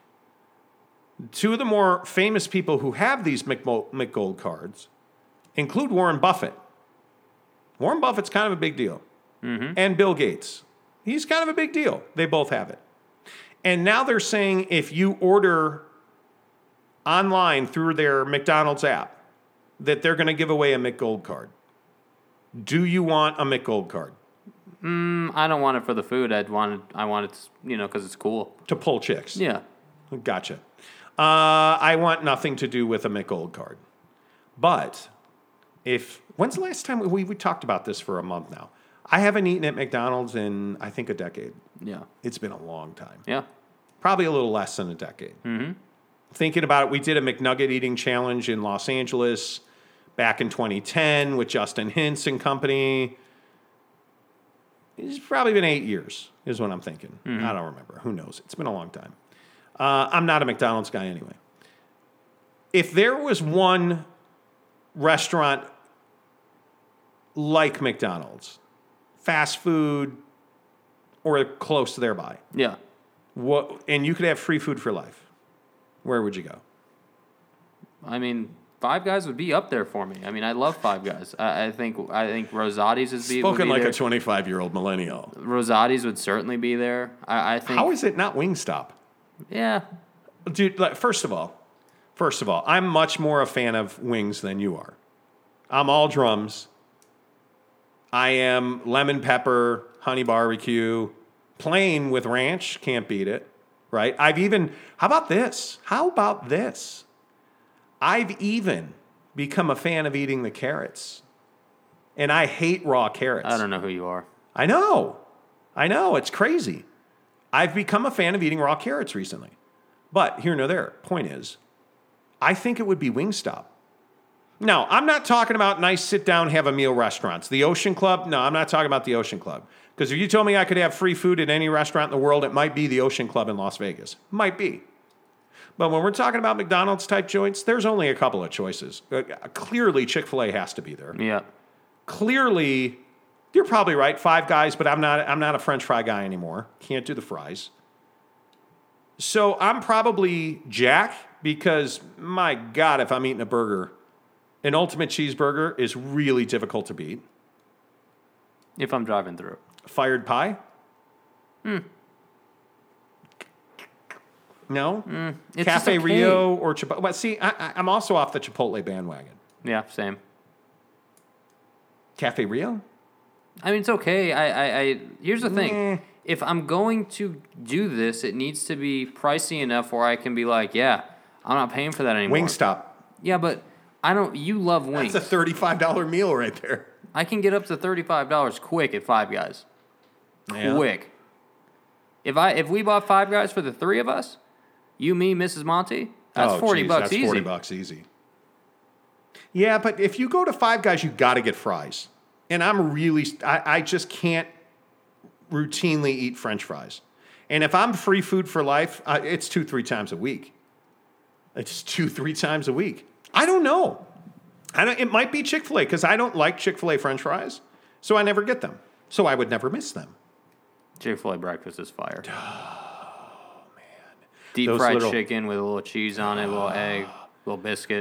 Two of the more famous people who have these McMo- McGold cards include Warren Buffett. Warren Buffett's kind of a big deal. Mm-hmm. And Bill Gates. He's kind of a big deal. They both have it. And now they're saying if you order online through their McDonald's app, that they're going to give away a McGold card. Do you want a McGold card? Mm, I don't want it for the food. I'd want it, I want it, you know, because it's cool. To pull chicks? Yeah. Gotcha. Uh, I want nothing to do with a McGold card. But if, when's the last time, we, we talked about this for a month now. I haven't eaten at McDonald's in, I think, a decade. Yeah. It's been a long time. Yeah. Probably a little less than a decade. Mm-hmm. Thinking about it, we did a McNugget eating challenge in Los Angeles back in twenty ten with Justin Hintz and company. It's probably been eight years, is what I'm thinking. Mm-hmm. I don't remember. Who knows? It's been a long time. Uh, I'm not a McDonald's guy anyway. If there was one restaurant like McDonald's, fast food, or close to thereby, Yeah. what, and you could have free food for life, where would you go? I mean, Five Guys would be up there for me. I mean, I love Five Guys. I, I think I think Rosati's is be Spoken would be like there. a twenty-five-year-old millennial. Rosati's would certainly be there. I, I think. How is it not Wingstop? Yeah. Dude, like, first of all, first of all, I'm much more a fan of wings than you are. I'm all drums. I am lemon pepper, honey barbecue, plain with ranch, can't beat it, right? I've even, how about this? How about this? I've even become a fan of eating the carrots. And I hate raw carrots. I don't know who you are. I know. I know. It's crazy. I've become a fan of eating raw carrots recently. But here nor there. Point is, I think it would be Wingstop. Now, I'm not talking about nice sit-down, have a meal restaurants. The Ocean Club? No, I'm not talking about the Ocean Club. Because if you told me I could have free food at any restaurant in the world, it might be the Ocean Club in Las Vegas. Might be. But when we're talking about McDonald's-type joints, there's only a couple of choices. Uh, clearly, Chick-fil-A has to be there. Yeah. Clearly, you're probably right, Five Guys, but I'm not, I'm not a French fry guy anymore. Can't do the fries. So I'm probably Jack because, my God, if I'm eating a burger, an ultimate cheeseburger is really difficult to beat. If I'm driving through. Fired pie? Hmm. No? Mm, it's Cafe just okay. Rio or Chipotle. But see, I, I, I'm also off the Chipotle bandwagon. Yeah, same. Cafe Rio? I mean, it's okay. I, I, I here's the thing. Meh. If I'm going to do this, it needs to be pricey enough where I can be like, yeah, I'm not paying for that anymore. Wingstop. Yeah, but I don't. You love wings. That's a thirty-five dollars meal right there. I can get up to thirty-five dollars quick at Five Guys. Yeah. Quick. If I if we bought Five Guys for the three of us, you, me, Missus Monty, that's oh, forty geez, bucks that's easy. forty bucks easy. Yeah, but if you go to Five Guys, you got to get fries. And I'm really, I, I just can't routinely eat French fries. And if I'm free food for life, uh, it's two, three times a week. It's two, three times a week. I don't know. I don't, it might be Chick-fil-A because I don't like Chick-fil-A French fries, so I never get them. So I would never miss them. Chick-fil-A breakfast is fire. Oh, man. Deep Those fried little- chicken with a little cheese on it, a little egg, a little biscuit.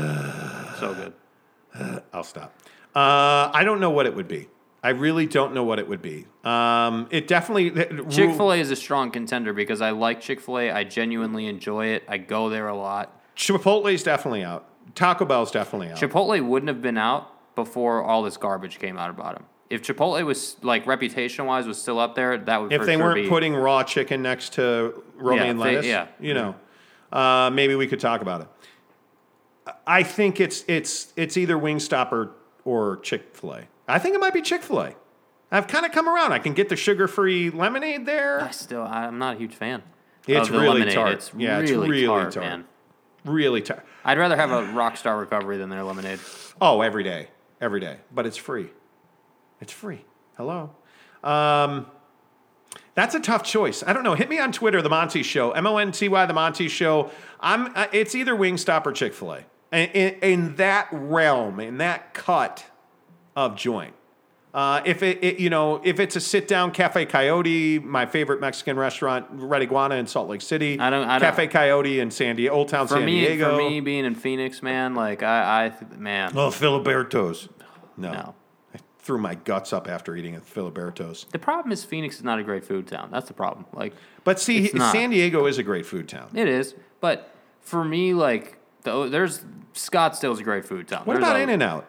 So good. I'll stop. Uh, I don't know what it would be. I really don't know what it would be. Um, it definitely... Chick-fil-A is a strong contender because I like Chick-fil-A. I genuinely enjoy it. I go there a lot. Chipotle's definitely out. Taco Bell's definitely out. Chipotle wouldn't have been out before all this garbage came out about them. If Chipotle was, like, reputation-wise was still up there, that would if for they sure weren't be... putting raw chicken next to romaine Yeah, they- lettuce, yeah. you know, uh, maybe we could talk about it. I think it's it's it's either Wingstop or, or Chick-fil-A. I think it might be Chick-fil-A. I've kind of come around. I can get the sugar-free lemonade there. I still, I'm not a huge fan. It's of the really lemonade. tart. It's Yeah, really, it's really tart, tart. man. Really tart. I'd rather have a Rockstar Recovery than their lemonade. Oh, every day. Every day. But it's free. It's free. Hello. Um, that's a tough choice. I don't know. Hit me on Twitter, The Monty Show. M O N T Y, The Monty Show. I'm, uh, it's either Wingstop or Chick-fil-A. In, in, in that realm, in that cut of joint. Uh, if it, it, you know, if it's a sit-down Cafe Coyote, my favorite Mexican restaurant, Red Iguana in Salt Lake City. I don't- I don't- Cafe Coyote in San Diego, Old Town For San me, Diego. for me, being in Phoenix, man, like I, I th- man, Oh, Filiberto's. No. no. I threw my guts up after eating at Filiberto's. The problem is Phoenix is not a great food town. That's the problem. Like, But see, It's not. San Diego is a great food town. it is, but for me, like, the, there's Scottsdale's a great food town. What There's about a- In-N-Out?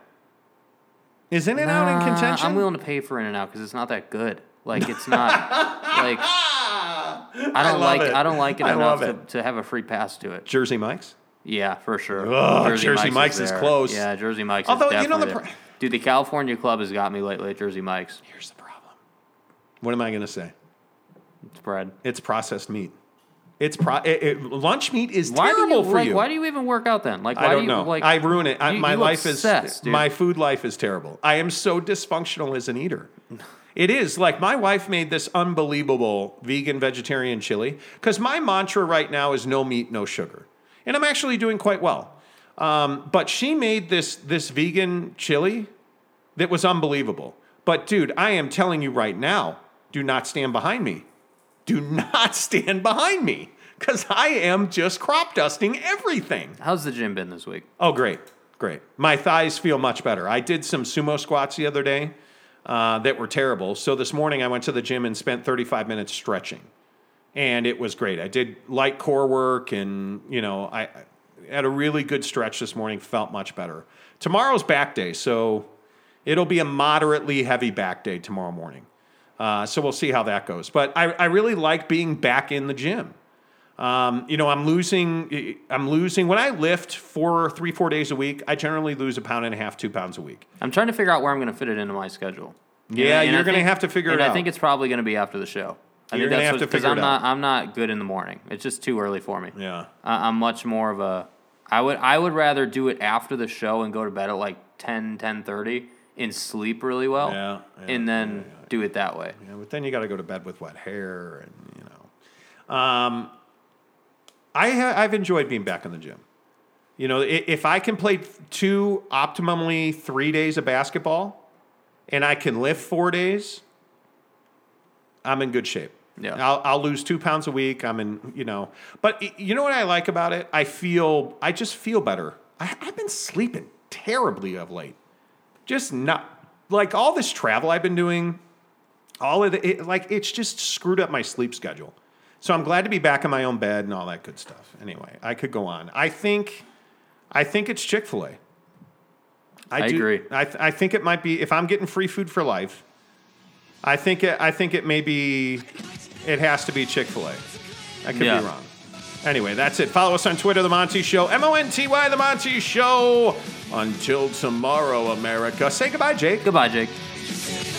Is In-N-Out in Nah, contention? I'm willing to pay for In-N-Out because it's not that good. Like, it's not like I don't love like it. I don't like it I enough love to, to have a free pass to it. Jersey Mike's? Yeah, for sure. Ugh, Jersey Mike's is there. close. Yeah, Jersey Mike's Although, is you know, definitely the there. pr- Dude, the California Club has got me lately at Jersey Mike's. Here's the problem. What am I going to say? It's bread. It's processed meat. It's pro- it, it, lunch meat is Why do terrible you, for like, you. Why do you even work out then? Like, why I don't do you, know. Like, I ruin it. I, you- my you life obsess, is dude. my food life is terrible. I am so dysfunctional as an eater. It is like my wife made this unbelievable vegan vegetarian chili because my mantra right now is no meat, no sugar, and I'm actually doing quite well. Um, but she made this this vegan chili that was unbelievable. But dude, I am telling you right now, do not stand behind me. Do not stand behind me. because I am just crop dusting everything. How's the gym been this week? Oh, great. Great. My thighs feel much better. I did some sumo squats the other day uh, that were terrible. So this morning I went to the gym and spent thirty-five minutes stretching. And it was great. I did light core work and, you know, I, I had a really good stretch this morning, felt much better. Tomorrow's back day, so it'll be a moderately heavy back day tomorrow morning. Uh, so we'll see how that goes. But I, I really like being back in the gym. Um, you know, I'm losing, I'm losing, when I lift four, three, four days a week, I generally lose a pound and a half, two pounds a week. I'm trying to figure out where I'm going to fit it into my schedule. Yeah, and, and you're going to have to figure it and out. I think it's probably going to be after the show. I You're think going to that's have to figure I'm it not, out. I'm not good in the morning. It's just too early for me. Yeah. I, I'm much more of a, I would, I would rather do it after the show and go to bed at like ten, ten thirty and sleep really well. Yeah, yeah, and then yeah, yeah. do it that way. Yeah, but then you got to go to bed with wet hair and, you know. Um, I ha- I've enjoyed being back in the gym. You know, if I can play two, optimally three days of basketball, and I can lift four days, I'm in good shape. Yeah, I'll, I'll lose two pounds a week. I'm in, you know. But you know what I like about it? I feel, I just feel better. I, I've been sleeping terribly of late. Just not, like all this travel I've been doing, all of the, it, like it's just screwed up my sleep schedule. So I'm glad to be back in my own bed and all that good stuff. Anyway, I could go on. I think, I think it's Chick-fil-A. I, I do, agree. I, th- I think it might be, if I'm getting free food for life, I think it, I think it may be, it has to be Chick-fil-A. I could Yeah. be wrong. Anyway, that's it. Follow us on Twitter, The Monty Show, M O N T Y, The Monty Show. Until tomorrow, America. Say goodbye, Jake. Goodbye, Jake.